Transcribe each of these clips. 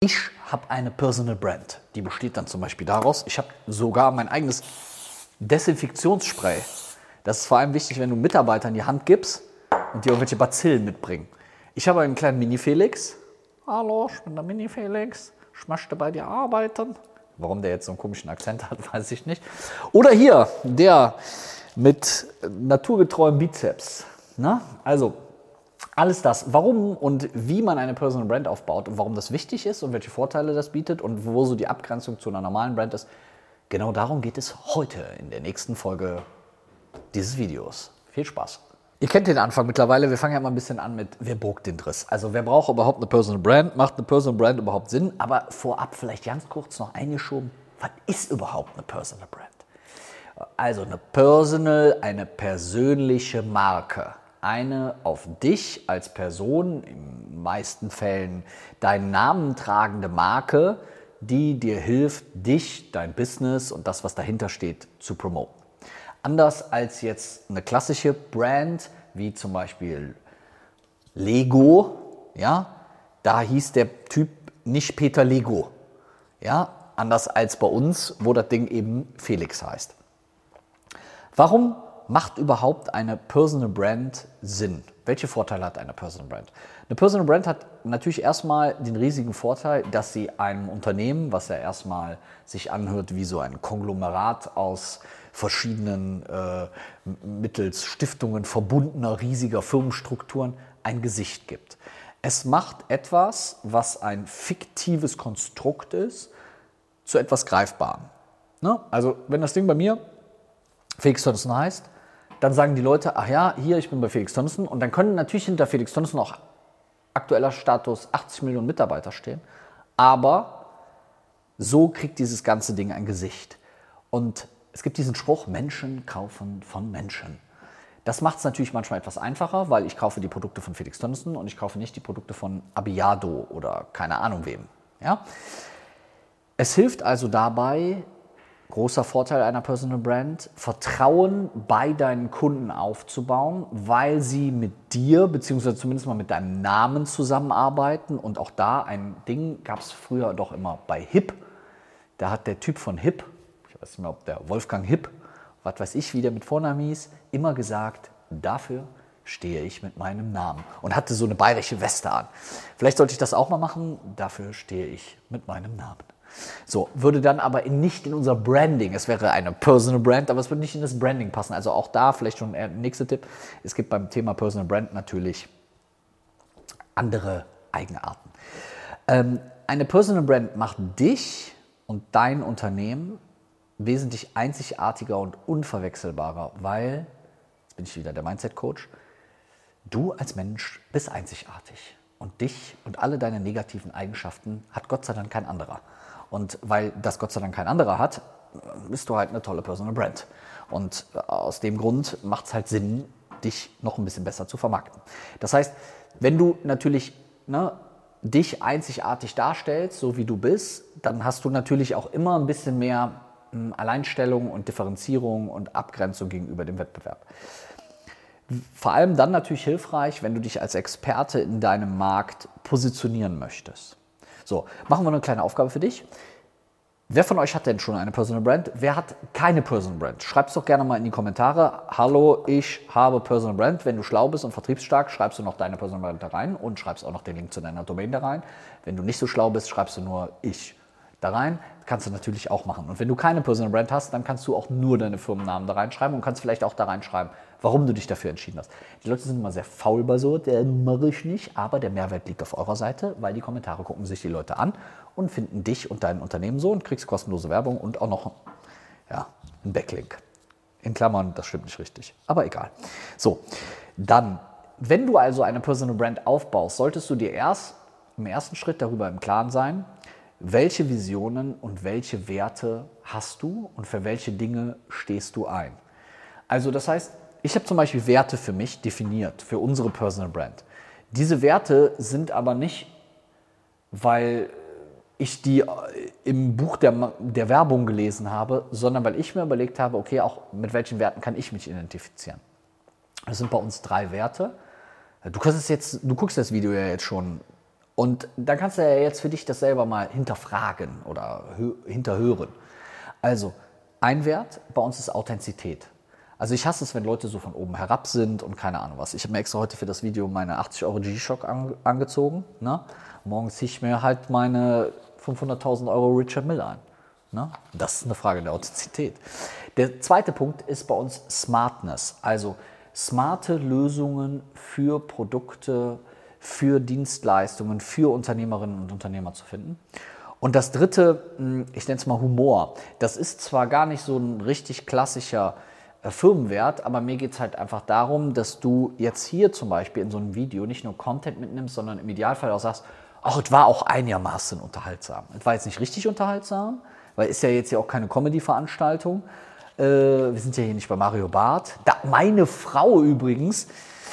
Ich habe eine Personal Brand, die besteht dann zum Beispiel daraus, ich habe sogar mein eigenes Desinfektionsspray. Das ist vor allem wichtig, wenn du Mitarbeitern die Hand gibst und die irgendwelche Bazillen mitbringen. Ich habe einen kleinen Mini-Felix. Hallo, ich bin der Mini-Felix. Ich möchte bei dir arbeiten. Warum der jetzt so einen komischen Akzent hat, weiß ich nicht. Oder hier, der mit naturgetreuem Bizeps. Na? Also, alles das, warum und wie man eine Personal Brand aufbaut und warum das wichtig ist und welche Vorteile das bietet und wo so die Abgrenzung zu einer normalen Brand ist, genau darum geht es heute in der nächsten Folge dieses Videos. Viel Spaß! Ihr kennt den Anfang mittlerweile, wir fangen ja mal ein bisschen an mit, wer braucht den Driss? Also wer braucht überhaupt eine Personal Brand? Macht eine Personal Brand überhaupt Sinn? Aber vorab vielleicht ganz kurz noch eingeschoben, was ist überhaupt eine Personal Brand? Also eine persönliche Marke. Eine auf dich als Person, in den meisten Fällen deinen Namen tragende Marke, die dir hilft, dich, dein Business und das, was dahinter steht, zu promoten. Anders als jetzt eine klassische Brand, wie zum Beispiel Lego, ja, da hieß der Typ nicht Peter Lego, ja, anders als bei uns, wo das Ding eben Felix heißt. Warum macht überhaupt eine Personal Brand Sinn? Welche Vorteile hat eine Personal Brand? Eine Personal Brand hat natürlich erstmal den riesigen Vorteil, dass sie einem Unternehmen, was ja erstmal sich anhört wie so ein Konglomerat aus verschiedenen mittels Stiftungen verbundener riesiger Firmenstrukturen, ein Gesicht gibt. Es macht etwas, was ein fiktives Konstrukt ist, zu etwas Greifbarem. Ne? Also wenn das Ding bei mir Felix Tönnissen heißt, dann sagen die Leute, ach ja, hier, ich bin bei Felix Tönnissen. Und dann können natürlich hinter Felix Tönnissen auch aktueller Status 80 Millionen Mitarbeiter stehen. Aber so kriegt dieses ganze Ding ein Gesicht. Und es gibt diesen Spruch, Menschen kaufen von Menschen. Das macht es natürlich manchmal etwas einfacher, weil ich kaufe die Produkte von Felix Tönnissen und ich kaufe nicht die Produkte von Abiado oder keine Ahnung wem. Ja? Es hilft also dabei, großer Vorteil einer Personal Brand, Vertrauen bei deinen Kunden aufzubauen, weil sie mit dir, beziehungsweise zumindest mal mit deinem Namen zusammenarbeiten. Und auch da ein Ding gab es früher doch immer bei HIP. Da hat der Typ von HIP, ich weiß nicht mehr, ob der Wolfgang HIP, was weiß ich, wie der mit Vornamen hieß, immer gesagt, dafür stehe ich mit meinem Namen. Und hatte so eine bayerische Weste an. Vielleicht sollte ich das auch mal machen, dafür stehe ich mit meinem Namen. So, würde dann aber nicht in unser Branding, es wäre eine Personal Brand, aber es würde nicht in das Branding passen. Also auch da vielleicht schon der nächste Tipp, es gibt beim Thema Personal Brand natürlich andere Eigenarten. Eine Personal Brand macht dich und dein Unternehmen wesentlich einzigartiger und unverwechselbarer, weil, jetzt bin ich wieder der Mindset-Coach, du als Mensch bist einzigartig und dich und alle deine negativen Eigenschaften hat Gott sei Dank kein anderer. Und weil das Gott sei Dank kein anderer hat, bist du halt eine tolle Personal Brand. Und aus dem Grund macht es halt Sinn, dich noch ein bisschen besser zu vermarkten. Das heißt, wenn du natürlich dich einzigartig darstellst, so wie du bist, dann hast du natürlich auch immer ein bisschen mehr Alleinstellung und Differenzierung und Abgrenzung gegenüber dem Wettbewerb. Vor allem dann natürlich hilfreich, wenn du dich als Experte in deinem Markt positionieren möchtest. So, machen wir eine kleine Aufgabe für dich. Wer von euch hat denn schon eine Personal Brand? Wer hat keine Personal Brand? Schreib es doch gerne mal in die Kommentare. Hallo, ich habe Personal Brand. Wenn du schlau bist und vertriebsstark, schreibst du noch deine Personal Brand da rein und schreibst auch noch den Link zu deiner Domain da rein. Wenn du nicht so schlau bist, schreibst du nur ich da rein. Das kannst du natürlich auch machen. Und wenn du keine Personal Brand hast, dann kannst du auch nur deine Firmennamen da reinschreiben und kannst vielleicht auch da reinschreiben, warum du dich dafür entschieden hast. Die Leute sind immer sehr faul bei so, der mache ich nicht, aber der Mehrwert liegt auf eurer Seite, weil die Kommentare gucken sich die Leute an und finden dich und dein Unternehmen so und kriegst kostenlose Werbung und auch noch einen Backlink. In Klammern, das stimmt nicht richtig, aber egal. So, dann, wenn du also eine Personal Brand aufbaust, solltest du dir erst im ersten Schritt darüber im Klaren sein, welche Visionen und welche Werte hast du und für welche Dinge stehst du ein. Also das heißt, ich habe zum Beispiel Werte für mich definiert, für unsere Personal Brand. Diese Werte sind aber nicht, weil ich die im Buch der Werbung gelesen habe, sondern weil ich mir überlegt habe, okay, auch mit welchen Werten kann ich mich identifizieren. Das sind bei uns 3 Werte. Du guckst das Video ja jetzt schon Und dann kannst du ja jetzt für dich das selber mal hinterfragen oder hinterhören. Also, ein Wert bei uns ist Authentizität. Also ich hasse es, wenn Leute so von oben herab sind und keine Ahnung was. Ich habe mir extra heute für das Video meine 80 Euro G-Shock angezogen. Ne? Morgen ziehe ich mir halt meine 500.000 Euro Richard Mille ein. Ne? Das ist eine Frage der Authentizität. Der zweite Punkt ist bei uns Smartness. Also smarte Lösungen für Produkte, für Dienstleistungen, für Unternehmerinnen und Unternehmer zu finden. Und das dritte, ich nenne es mal Humor. Das ist zwar gar nicht so ein richtig klassischer Firmenwert, aber mir geht es halt einfach darum, dass du jetzt hier zum Beispiel in so einem Video nicht nur Content mitnimmst, sondern im Idealfall auch sagst, ach, es war auch einigermaßen unterhaltsam. Es war jetzt nicht richtig unterhaltsam, weil ist ja jetzt hier auch keine Comedy-Veranstaltung. Wir sind ja hier nicht bei Mario Barth, meine Frau übrigens,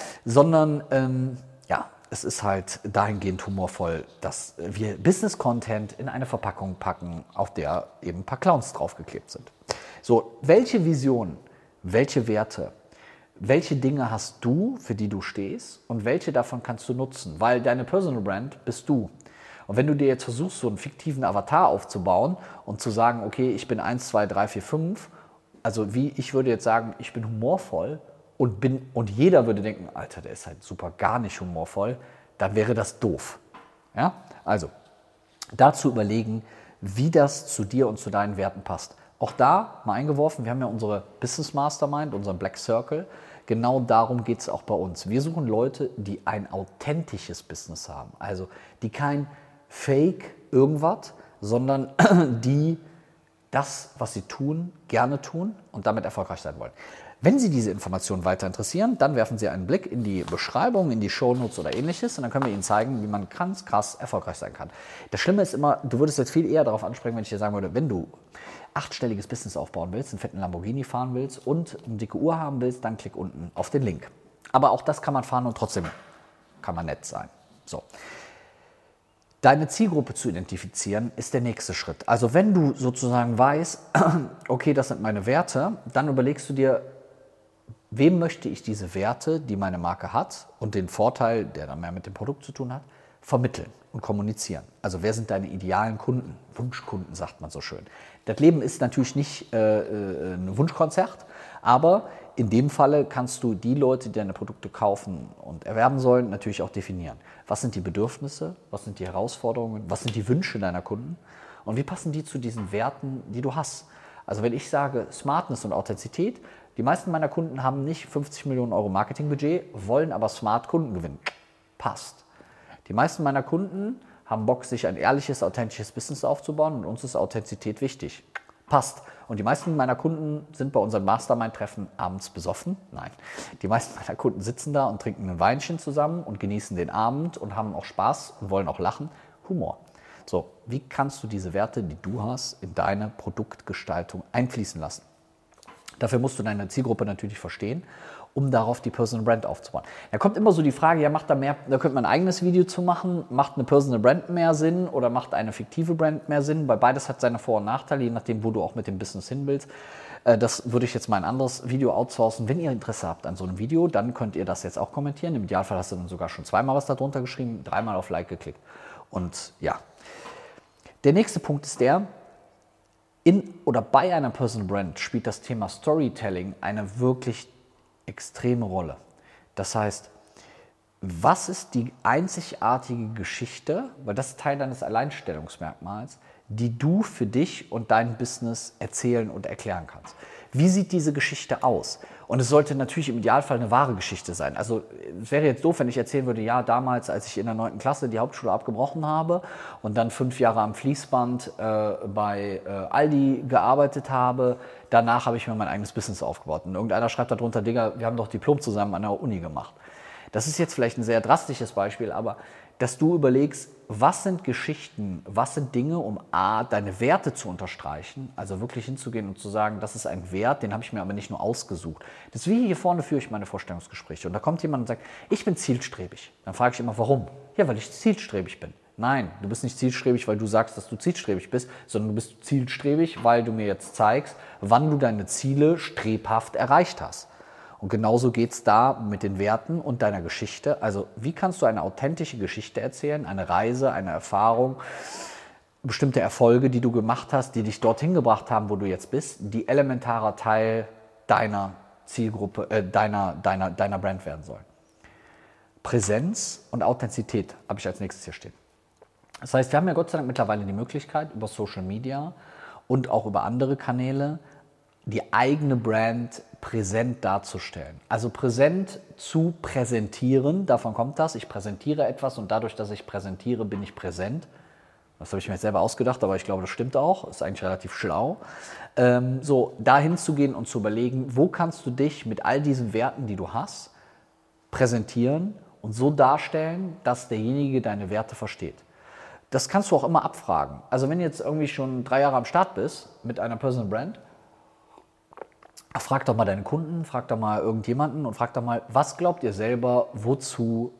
sondern ja, es ist halt dahingehend humorvoll, dass wir Business-Content in eine Verpackung packen, auf der eben ein paar Clowns draufgeklebt sind. So, welche Vision, welche Werte, welche Dinge hast du, für die du stehst und welche davon kannst du nutzen? Weil deine Personal Brand bist du. Und wenn du dir jetzt versuchst, so einen fiktiven Avatar aufzubauen und zu sagen, okay, ich bin 1, 2, 3, 4, 5, also wie ich würde jetzt sagen, ich bin humorvoll und jeder würde denken, Alter, der ist halt super gar nicht humorvoll, dann wäre das doof. Ja? Also dazu überlegen, wie das zu dir und zu deinen Werten passt. Auch da mal eingeworfen, wir haben ja unsere Business Mastermind, unseren Black Circle. Genau darum geht es auch bei uns. Wir suchen Leute, die ein authentisches Business haben. Also die kein Fake irgendwas, sondern die das, was sie tun, gerne tun und damit erfolgreich sein wollen. Wenn Sie diese Informationen weiter interessieren, dann werfen Sie einen Blick in die Beschreibung, in die Shownotes oder ähnliches und dann können wir Ihnen zeigen, wie man ganz krass erfolgreich sein kann. Das Schlimme ist immer, du würdest jetzt viel eher darauf ansprechen, wenn ich dir sagen würde, wenn du 8-stelliges Business aufbauen willst, einen fetten Lamborghini fahren willst und eine dicke Uhr haben willst, dann klick unten auf den Link. Aber auch das kann man fahren und trotzdem kann man nett sein. So. Deine Zielgruppe zu identifizieren, ist der nächste Schritt. Also wenn du sozusagen weißt, okay, das sind meine Werte, dann überlegst du dir, wem möchte ich diese Werte, die meine Marke hat und den Vorteil, der dann mehr mit dem Produkt zu tun hat, vermitteln und kommunizieren. Also wer sind deine idealen Kunden? Wunschkunden, sagt man so schön. Das Leben ist natürlich nicht ein Wunschkonzert, aber in dem Falle kannst du die Leute, die deine Produkte kaufen und erwerben sollen, natürlich auch definieren. Was sind die Bedürfnisse? Was sind die Herausforderungen? Was sind die Wünsche deiner Kunden? Und wie passen die zu diesen Werten, die du hast? Also wenn ich sage Smartness und Authentizität, die meisten meiner Kunden haben nicht 50 Millionen Euro Marketingbudget, wollen aber smart Kunden gewinnen. Passt. Die meisten meiner Kunden haben Bock, sich ein ehrliches, authentisches Business aufzubauen und uns ist Authentizität wichtig. Passt. Und die meisten meiner Kunden sind bei unseren Mastermind-Treffen abends besoffen. Nein, die meisten meiner Kunden sitzen da und trinken ein Weinchen zusammen und genießen den Abend und haben auch Spaß und wollen auch lachen. Humor. So, wie kannst du diese Werte, die du hast, in deine Produktgestaltung einfließen lassen? Dafür musst du deine Zielgruppe natürlich verstehen, um darauf die Personal Brand aufzubauen. Da kommt immer so die Frage, ja, macht da mehr, da könnte man ein eigenes Video zu machen, macht eine Personal Brand mehr Sinn oder macht eine fiktive Brand mehr Sinn? Weil beides hat seine Vor- und Nachteile, je nachdem, wo du auch mit dem Business hin willst. Das würde ich jetzt mal ein anderes Video outsourcen. Wenn ihr Interesse habt an so einem Video, dann könnt ihr das jetzt auch kommentieren. Im Idealfall hast du dann sogar schon 2-mal was darunter geschrieben, 3-mal auf Like geklickt. Und ja, der nächste Punkt ist der, in oder bei einer Personal Brand spielt das Thema Storytelling eine wirklich extreme Rolle. Das heißt, was ist die einzigartige Geschichte, weil das ist Teil deines Alleinstellungsmerkmals, die du für dich und dein Business erzählen und erklären kannst? Wie sieht diese Geschichte aus? Und es sollte natürlich im Idealfall eine wahre Geschichte sein. Also es wäre jetzt doof, wenn ich erzählen würde, ja, damals, als ich in der 9. Klasse die Hauptschule abgebrochen habe und dann 5 Jahre am Fließband bei Aldi gearbeitet habe, danach habe ich mir mein eigenes Business aufgebaut. Und irgendeiner schreibt darunter, Digga, wir haben doch Diplom zusammen an der Uni gemacht. Das ist jetzt vielleicht ein sehr drastisches Beispiel, aber dass du überlegst, was sind Geschichten, was sind Dinge, um A, deine Werte zu unterstreichen, also wirklich hinzugehen und zu sagen, das ist ein Wert, den habe ich mir aber nicht nur ausgesucht. Das ist wie hier vorne führe ich meine Vorstellungsgespräche und da kommt jemand und sagt, ich bin zielstrebig. Dann frage ich immer, warum? Ja, weil ich zielstrebig bin. Nein, du bist nicht zielstrebig, weil du sagst, dass du zielstrebig bist, sondern du bist zielstrebig, weil du mir jetzt zeigst, wann du deine Ziele strebhaft erreicht hast. Und genauso geht es da mit den Werten und deiner Geschichte. Also wie kannst du eine authentische Geschichte erzählen, eine Reise, eine Erfahrung, bestimmte Erfolge, die du gemacht hast, die dich dorthin gebracht haben, wo du jetzt bist, die elementarer Teil deiner Zielgruppe, deiner Brand werden sollen. Präsenz und Authentizität habe ich als nächstes hier stehen. Das heißt, wir haben ja Gott sei Dank mittlerweile die Möglichkeit, über Social Media und auch über andere Kanäle die eigene Brand präsent darzustellen. Also präsent zu präsentieren, davon kommt das. Ich präsentiere etwas und dadurch, dass ich präsentiere, bin ich präsent. Das habe ich mir jetzt selber ausgedacht, aber ich glaube, das stimmt auch. Ist eigentlich relativ schlau. So, dahin zu gehen und zu überlegen, wo kannst du dich mit all diesen Werten, die du hast, präsentieren und so darstellen, dass derjenige deine Werte versteht. Das kannst du auch immer abfragen. Also wenn du jetzt irgendwie schon 3 Jahre am Start bist mit einer Personal Brand, frag doch mal deine Kunden, frag doch mal irgendjemanden und frag doch mal, was glaubt ihr selber, wofür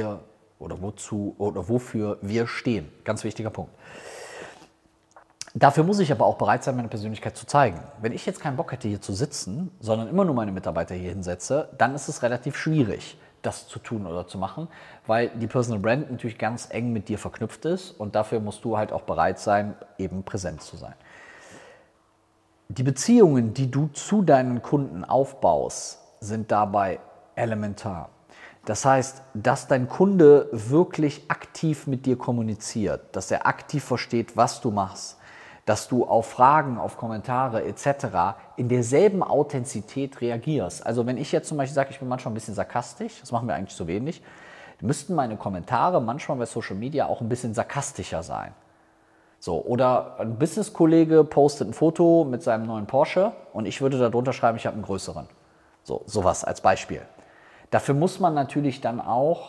wir stehen? Ganz wichtiger Punkt. Dafür muss ich aber auch bereit sein, meine Persönlichkeit zu zeigen. Wenn ich jetzt keinen Bock hätte, hier zu sitzen, sondern immer nur meine Mitarbeiter hier hinsetze, dann ist es relativ schwierig, das zu tun oder zu machen, weil die Personal Brand natürlich ganz eng mit dir verknüpft ist und dafür musst du halt auch bereit sein, eben präsent zu sein. Die Beziehungen, die du zu deinen Kunden aufbaust, sind dabei elementar. Das heißt, dass dein Kunde wirklich aktiv mit dir kommuniziert, dass er aktiv versteht, was du machst, dass du auf Fragen, auf Kommentare etc. in derselben Authentizität reagierst. Also wenn ich jetzt zum Beispiel sage, ich bin manchmal ein bisschen sarkastisch, das machen wir eigentlich zu wenig, müssten meine Kommentare manchmal bei Social Media auch ein bisschen sarkastischer sein. So, oder ein Business-Kollege postet ein Foto mit seinem neuen Porsche und ich würde darunter schreiben, ich habe einen größeren. So, sowas als Beispiel. Dafür muss man natürlich dann auch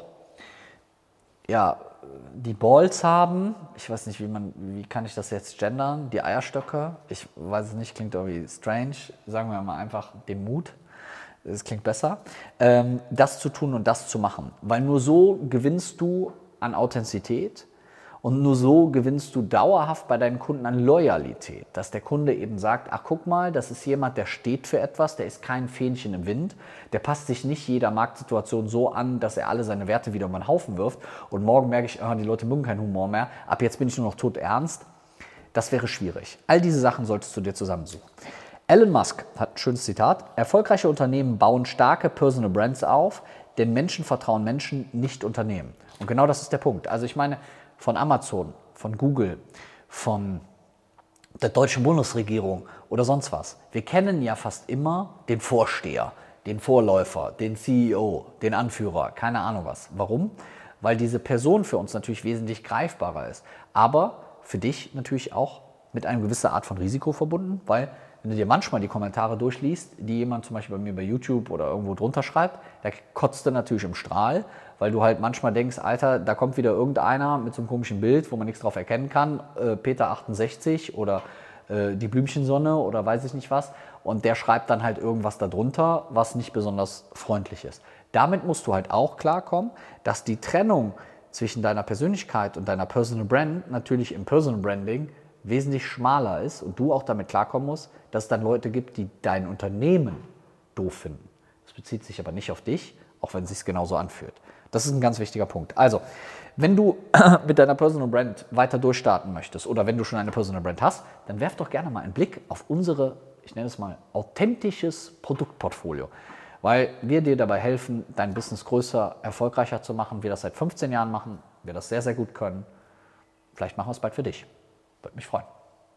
die Balls haben. Ich weiß nicht, wie kann ich das jetzt gendern? Die Eierstöcke. Ich weiß es nicht, klingt irgendwie strange. Sagen wir mal einfach den Mut. Das klingt besser. Das zu tun und das zu machen. Weil nur so gewinnst du an Authentizität. Und nur so gewinnst du dauerhaft bei deinen Kunden an Loyalität, dass der Kunde eben sagt, ach guck mal, das ist jemand, der steht für etwas, der ist kein Fähnchen im Wind, der passt sich nicht jeder Marktsituation so an, dass er alle seine Werte wieder über den Haufen wirft und morgen merke ich, die Leute mögen keinen Humor mehr, ab jetzt bin ich nur noch todernst. Das wäre schwierig. All diese Sachen solltest du dir zusammensuchen. Elon Musk hat ein schönes Zitat, erfolgreiche Unternehmen bauen starke Personal Brands auf, denn Menschen vertrauen Menschen, nicht Unternehmen. Und genau das ist der Punkt. Also ich meine, von Amazon, von Google, von der deutschen Bundesregierung oder sonst was. Wir kennen ja fast immer den Vorsteher, den Vorläufer, den CEO, den Anführer, keine Ahnung was. Warum? Weil diese Person für uns natürlich wesentlich greifbarer ist, aber für dich natürlich auch mit einer gewissen Art von Risiko verbunden, weil wenn du dir manchmal die Kommentare durchliest, die jemand zum Beispiel bei mir bei YouTube oder irgendwo drunter schreibt, da kotzt du natürlich im Strahl, weil du halt manchmal denkst, Alter, da kommt wieder irgendeiner mit so einem komischen Bild, wo man nichts drauf erkennen kann, Peter 68 oder die Blümchensonne oder weiß ich nicht was, und der schreibt dann halt irgendwas darunter, was nicht besonders freundlich ist. Damit musst du halt auch klarkommen, dass die Trennung zwischen deiner Persönlichkeit und deiner Personal Brand natürlich im Personal Branding wesentlich schmaler ist und du auch damit klarkommen musst, dass es dann Leute gibt, die dein Unternehmen doof finden. Das bezieht sich aber nicht auf dich, auch wenn es sich genauso anfühlt. Das ist ein ganz wichtiger Punkt. Also, wenn du mit deiner Personal Brand weiter durchstarten möchtest oder wenn du schon eine Personal Brand hast, dann werf doch gerne mal einen Blick auf unsere, ich nenne es mal, authentisches Produktportfolio, weil wir dir dabei helfen, dein Business größer, erfolgreicher zu machen. Wir das seit 15 Jahren machen, wir das sehr, sehr gut können. Vielleicht machen wir es bald für dich. Würde mich freuen.